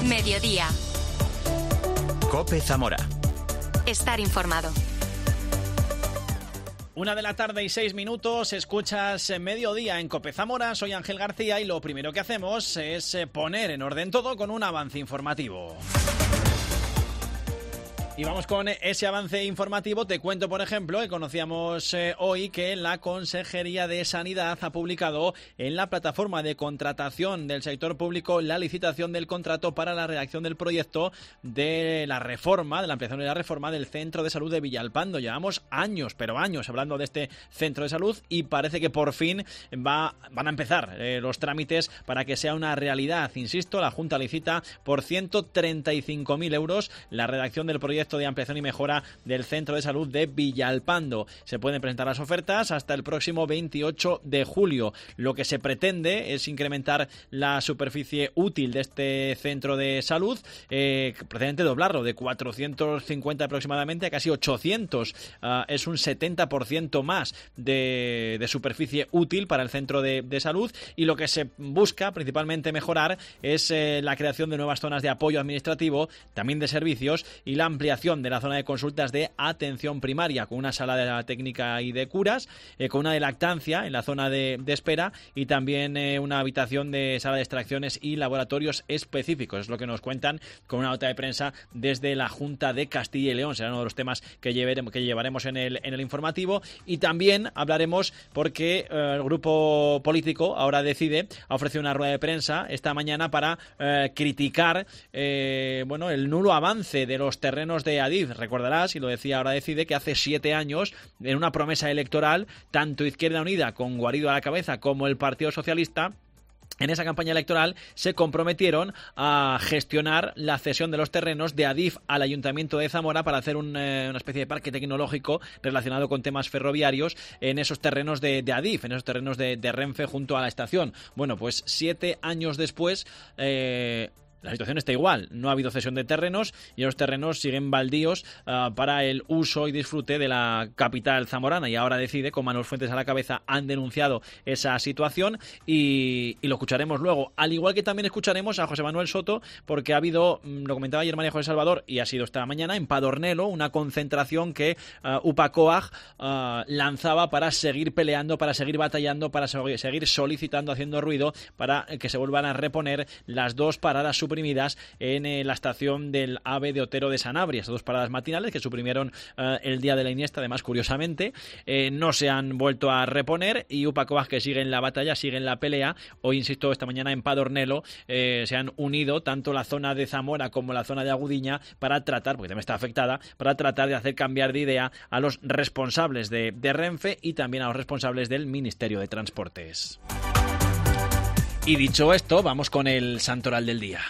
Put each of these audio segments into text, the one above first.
Mediodía. COPE Zamora. Estar informado. 1:06 PM, escuchas Mediodía en COPE Zamora, soy Ángel García y lo primero que hacemos es poner en orden todo con un avance informativo. Y vamos con ese avance informativo. Te cuento, por ejemplo, que conocíamos hoy que la Consejería de Sanidad ha publicado en la plataforma de contratación del sector público la licitación del contrato para la redacción del proyecto de la reforma, de la ampliación de la reforma del Centro de Salud de Villalpando. Llevamos años, pero años, hablando de este centro de salud y parece que por fin van a empezar los trámites para que sea una realidad. Insisto, la Junta licita por 135.000 euros la redacción del proyecto de ampliación y mejora del Centro de Salud de Villalpando. Se pueden presentar las ofertas hasta el próximo 28 de julio. Lo que se pretende es incrementar la superficie útil de este centro de salud, precisamente doblarlo de 450 aproximadamente a casi 800. Es un 70% más de superficie útil para el centro de salud, y lo que se busca principalmente mejorar es la creación de nuevas zonas de apoyo administrativo, también de servicios, y la ampliación de la zona de consultas de atención primaria, con una sala de técnica y de curas, con una de lactancia en la zona de espera, y también una habitación de sala de extracciones y laboratorios específicos. Es lo que nos cuentan con una nota de prensa desde la Junta de Castilla y León. Será uno de los temas que llevaremos en el informativo, y también hablaremos porque el grupo político Ahora Decide ha ofrecido una rueda de prensa esta mañana para criticar el nulo avance de los terrenos de Adif. Recordarás, y lo decía Ahora Decide, que hace 7 años, en una promesa electoral, tanto Izquierda Unida, con Guarido a la cabeza, como el Partido Socialista, en esa campaña electoral se comprometieron a gestionar la cesión de los terrenos de Adif al Ayuntamiento de Zamora para hacer una especie de parque tecnológico relacionado con temas ferroviarios en esos terrenos de Adif, en esos terrenos de Renfe junto a la estación. Bueno, pues 7 años después, la situación está igual. No ha habido cesión de terrenos y los terrenos siguen baldíos para el uso y disfrute de la capital zamorana. Y Ahora Decide, con Manuel Fuentes a la cabeza, han denunciado esa situación y lo escucharemos luego. Al igual que también escucharemos a José Manuel Soto, porque ha habido, lo comentaba ayer María José Salvador, y ha sido esta mañana en Padornelo, una concentración que UPA-COAG lanzaba para seguir peleando, para seguir batallando, para seguir solicitando, haciendo ruido, para que se vuelvan a reponer las 2 paradas suprimidas en la estación del AVE de Otero de Sanabria. Esas 2 paradas matinales que suprimieron el día de la Iniesta, además, curiosamente, no se han vuelto a reponer, y UPA-COAG, que sigue en la batalla, sigue en la pelea. Hoy, insisto, esta mañana en Padornelo se han unido tanto la zona de Zamora como la zona de Agudiña para tratar, porque también está afectada, para tratar de hacer cambiar de idea a los responsables de Renfe y también a los responsables del Ministerio de Transportes. Y dicho esto, vamos con el santoral del día.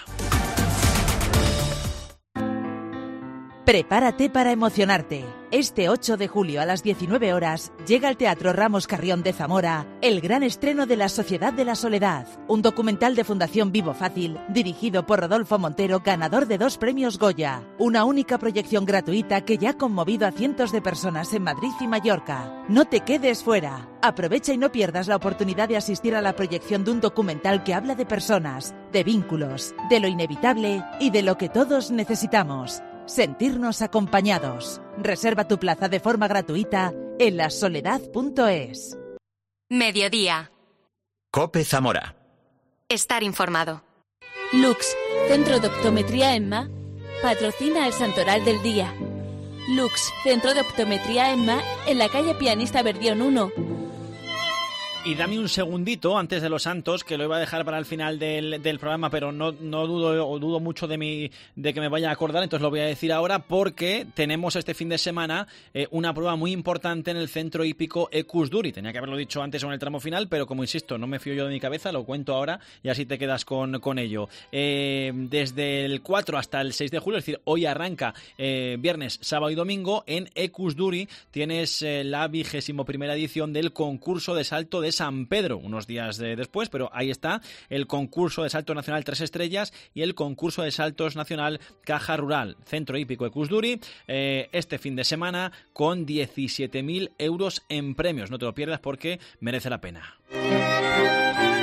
Prepárate para emocionarte. Este 8 de julio a las 19 horas llega al Teatro Ramos Carrión de Zamora el gran estreno de La Sociedad de la Soledad, un documental de Fundación Vivo Fácil dirigido por Rodolfo Montero, ganador de 2 premios Goya. Una única proyección gratuita que ya ha conmovido a cientos de personas en Madrid y Mallorca. No te quedes fuera. Aprovecha y no pierdas la oportunidad de asistir a la proyección de un documental que habla de personas, de vínculos, de lo inevitable y de lo que todos necesitamos: sentirnos acompañados. Reserva tu plaza de forma gratuita en lasoledad.es. Mediodía. COPE Zamora. Estar informado. Lux, Centro de Optometría EMMA, patrocina el Santoral del Día. Lux, Centro de Optometría EMMA, en la calle Pianista Verdión 1. Y dame un segundito antes de los santos, que lo iba a dejar para el final del programa, pero no dudo mucho de que me vaya a acordar, entonces lo voy a decir ahora, porque tenemos este fin de semana una prueba muy importante en el centro hípico Equus Duri. Tenía que haberlo dicho antes o en el tramo final, pero como insisto, no me fío yo de mi cabeza, lo cuento ahora y así te quedas con ello. Desde el 4 hasta el 6 de julio, es decir, hoy arranca viernes, sábado y domingo, en Equus Duri tienes la 21ª edición del concurso de salto de San Pedro, unos días después, pero ahí está el concurso de salto nacional 3 estrellas y el concurso de saltos nacional Caja Rural, Centro Hípico Equus Duri, este fin de semana con 17.000 euros en premios. No te lo pierdas porque merece la pena.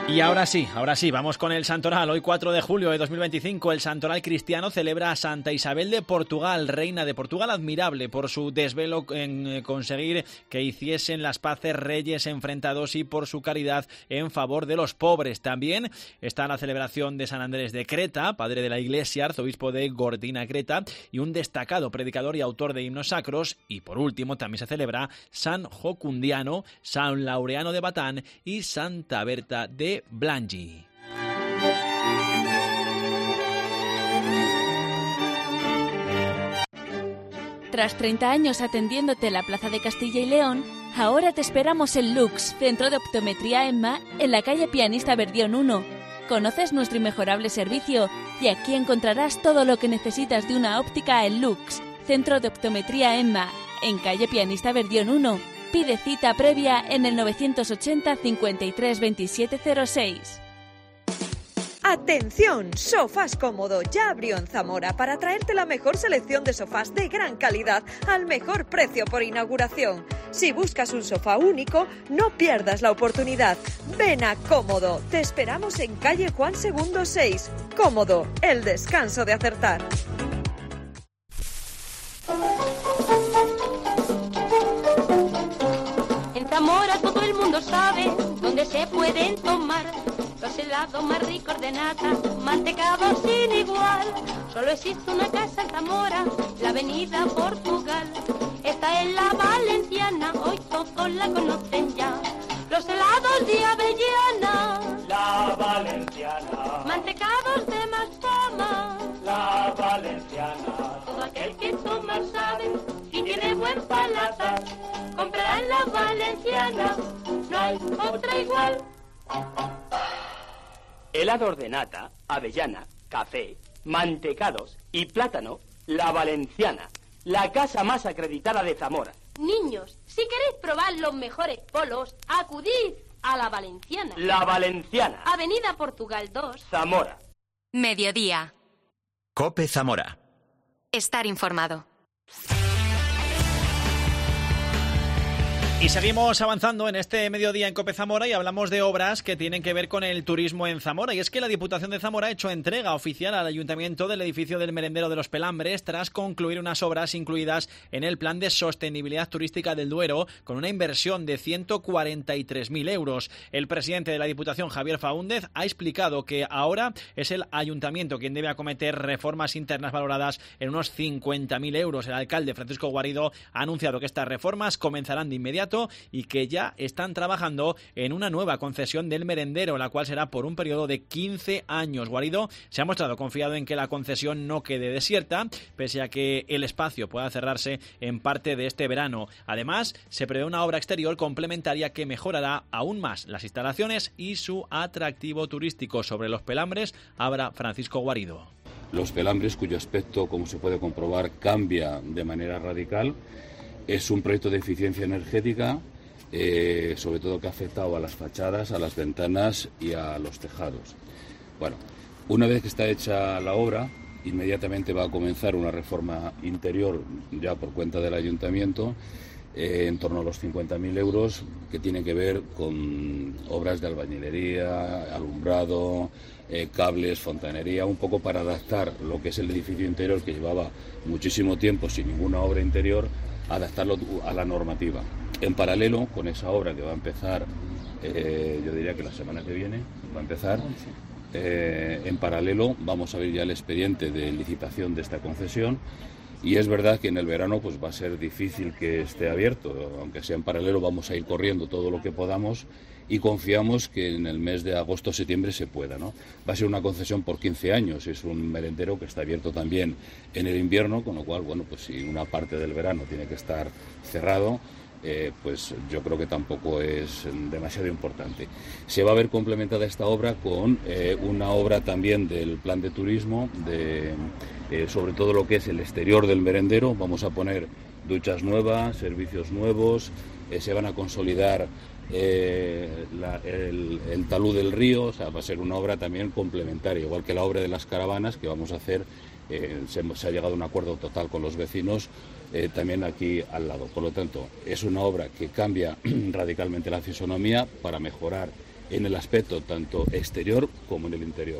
Y ahora sí, vamos con el Santoral. Hoy 4 de julio de 2025, el Santoral cristiano celebra a Santa Isabel de Portugal, reina de Portugal, admirable por su desvelo en conseguir que hiciesen las paces reyes enfrentados y por su caridad en favor de los pobres. También está la celebración de San Andrés de Creta, padre de la Iglesia, arzobispo de Gortina, Creta, y un destacado predicador y autor de himnos sacros. Y por último también se celebra San Jocundiano, San Laureano de Batán y Santa Berta de Blangy. Tras 30 años atendiéndote en la Plaza de Castilla y León, ahora te esperamos en Lux, Centro de Optometría EMMA, en la calle Pianista Verdión 1. Conoces nuestro inmejorable servicio y aquí encontrarás todo lo que necesitas de una óptica en Lux, Centro de Optometría EMMA, en calle Pianista Verdión 1. Pide cita previa en el 980 53 27 06. ¡Atención! Sofás Cómodo ya abrió en Zamora para traerte la mejor selección de sofás de gran calidad al mejor precio por inauguración. Si buscas un sofá único, no pierdas la oportunidad. Ven a Cómodo. Te esperamos en calle Juan II 6. Cómodo, el descanso de acertar. En Zamora todo el mundo sabe dónde se pueden tomar los helados más ricos de nata, mantecados sin igual. Solo existe una casa en Zamora, la avenida Portugal. Esta es la Valenciana, hoy todos la conocen ya. Los helados de Avellana, la Valenciana. Mantecados de más fama, la Valenciana. Todo aquel que toma sabe y tiene buen paladar. Comprará en la Valenciana, no hay otra igual. Helados de nata, avellana, café, mantecados y plátano, la Valenciana, la casa más acreditada de Zamora. Niños, si queréis probar los mejores polos, acudid a la Valenciana. La Valenciana. Avenida Portugal 2, Zamora. Mediodía. COPE Zamora. Estar informado. Y seguimos avanzando en este mediodía en COPE Zamora y hablamos de obras que tienen que ver con el turismo en Zamora. Y es que la Diputación de Zamora ha hecho entrega oficial al Ayuntamiento del edificio del Merendero de los Pelambres tras concluir unas obras incluidas en el Plan de Sostenibilidad Turística del Duero con una inversión de 143.000 euros. El presidente de la Diputación, Javier Faúndez, ha explicado que ahora es el Ayuntamiento quien debe acometer reformas internas valoradas en unos 50.000 euros. El alcalde, Francisco Guarido, ha anunciado que estas reformas comenzarán de inmediato y que ya están trabajando en una nueva concesión del merendero, la cual será por un periodo de 15 años. Guarido se ha mostrado confiado en que la concesión no quede desierta, pese a que el espacio pueda cerrarse en parte de este verano. Además, se prevé una obra exterior complementaria que mejorará aún más las instalaciones y su atractivo turístico. Sobre los Pelambres habla Francisco Guarido. Los Pelambres, cuyo aspecto, como se puede comprobar, cambia de manera radical. Es un proyecto de eficiencia energética, sobre todo que ha afectado a las fachadas, a las ventanas y a los tejados. Bueno, una vez que está hecha la obra, inmediatamente va a comenzar una reforma interior ya por cuenta del Ayuntamiento, en torno a los 50.000 euros, que tiene que ver con obras de albañilería, alumbrado, cables, fontanería, un poco para adaptar lo que es el edificio interior, que llevaba muchísimo tiempo sin ninguna obra interior, adaptarlo a la normativa. En paralelo con esa obra que va a empezar, yo diría que la semana que viene va a empezar, en paralelo vamos a ver ya el expediente de licitación de esta concesión. Y es verdad que en el verano pues va a ser difícil que esté abierto, aunque sea en paralelo vamos a ir corriendo todo lo que podamos y confiamos que en el mes de agosto o septiembre se pueda, ¿no? Va a ser una concesión por 15 años, es un merendero que está abierto también en el invierno, con lo cual, bueno, pues si una parte del verano tiene que estar cerrado, pues yo creo que tampoco es demasiado importante. Se va a ver complementada esta obra con una obra también del plan de turismo, sobre todo lo que es el exterior del merendero. Vamos a poner duchas nuevas, servicios nuevos, se van a consolidar el talud del río, o sea, va a ser una obra también complementaria, igual que la obra de las caravanas que vamos a hacer. Se ha llegado a un acuerdo total con los vecinos, también aquí al lado. Por lo tanto, es una obra que cambia radicalmente la fisonomía para mejorar en el aspecto tanto exterior como en el interior.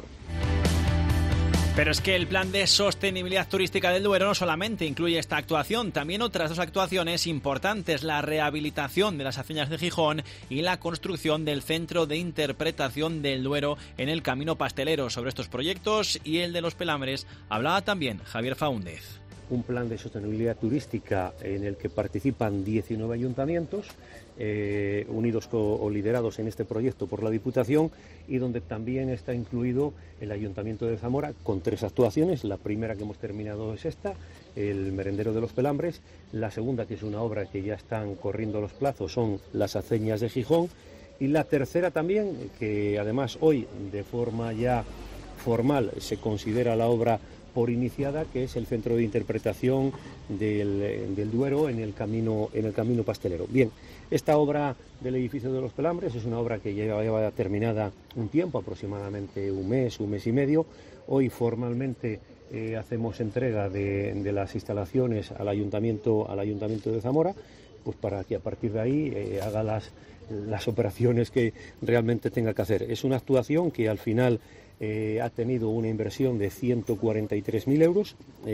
Pero es que el plan de sostenibilidad turística del Duero no solamente incluye esta actuación, también otras dos actuaciones importantes, la rehabilitación de las aceñas de Gijón y la construcción del Centro de Interpretación del Duero en el Camino Pastelero. Sobre estos proyectos y el de los Pelambres hablaba también Javier Faúndez. Un plan de sostenibilidad turística en el que participan 19 ayuntamientos, unidos o liderados en este proyecto por la Diputación, y donde también está incluido el Ayuntamiento de Zamora con 3 actuaciones. La primera que hemos terminado es esta, el Merendero de los Pelambres. La segunda, que es una obra que ya están corriendo los plazos, son las aceñas de Gijón. Y la tercera también, que además hoy de forma ya formal se considera la obra por iniciada, que es el Centro de Interpretación del Duero en el camino pastelero. Bien, esta obra del edificio de los Pelambres es una obra que lleva terminada un tiempo, aproximadamente un mes y medio. Hoy formalmente hacemos entrega de las instalaciones al Ayuntamiento de Zamora, pues para que a partir de ahí haga las operaciones que realmente tenga que hacer. Es una actuación que al final ha tenido una inversión de 143.000 euros,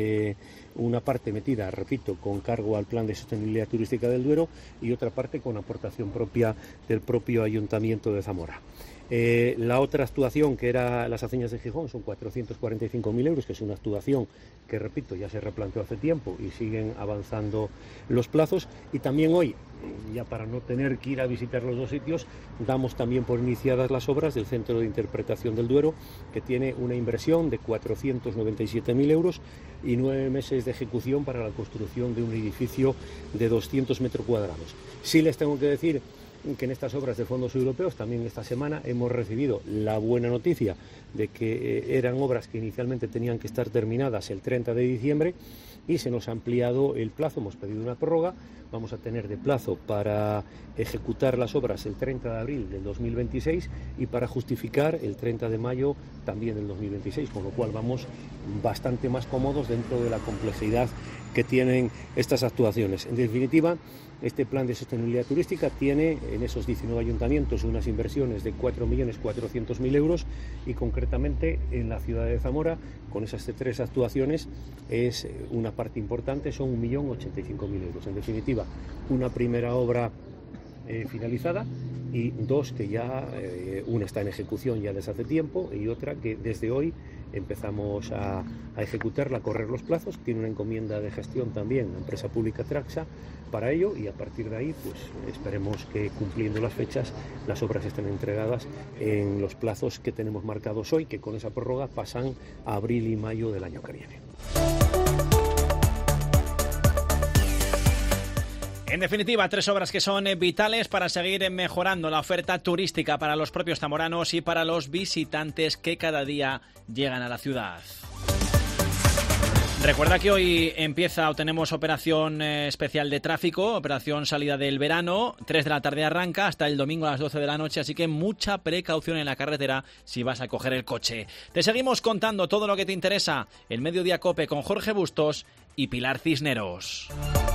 una parte metida, repito, con cargo al Plan de Sostenibilidad Turística del Duero y otra parte con aportación propia del propio Ayuntamiento de Zamora. La otra actuación, que era las aceñas de Gijón, son 445.000 euros, que es una actuación que, repito, ya se replanteó hace tiempo y siguen avanzando los plazos. Y también hoy, ya para no tener que ir a visitar los dos sitios, damos también por iniciadas las obras del Centro de Interpretación del Duero, que tiene una inversión de 497.000 euros y 9 meses de ejecución para la construcción de un edificio de 200 metros cuadrados. Sí les tengo que decir que en estas obras de fondos europeos también esta semana hemos recibido la buena noticia de que eran obras que inicialmente tenían que estar terminadas el 30 de diciembre y se nos ha ampliado el plazo, hemos pedido una prórroga, vamos a tener de plazo para ejecutar las obras el 30 de abril del 2026 y para justificar el 30 de mayo también del 2026, con lo cual vamos bastante más cómodos dentro de la complejidad que tienen estas actuaciones. En definitiva, este plan de sostenibilidad turística tiene en esos 19 ayuntamientos unas inversiones de 4.400.000 euros y concretamente en la ciudad de Zamora, con esas 3 actuaciones, es una parte importante, son 1.085.000 euros. En definitiva, una primera obra finalizada y 2 que ya, una está en ejecución ya desde hace tiempo y otra que desde hoy empezamos a ejecutarla, a correr los plazos. Tiene una encomienda de gestión también la empresa pública Traxa para ello y a partir de ahí pues esperemos que cumpliendo las fechas las obras estén entregadas en los plazos que tenemos marcados hoy, que con esa prórroga pasan a abril y mayo del año que viene. En definitiva, 3 obras que son vitales para seguir mejorando la oferta turística para los propios zamoranos y para los visitantes que cada día llegan a la ciudad. Recuerda que hoy empieza o tenemos operación especial de tráfico, operación salida del verano, 3 de la tarde arranca hasta el domingo a las 12 de la noche, así que mucha precaución en la carretera si vas a coger el coche. Te seguimos contando todo lo que te interesa en Mediodía COPE con Jorge Bustos y Pilar Cisneros.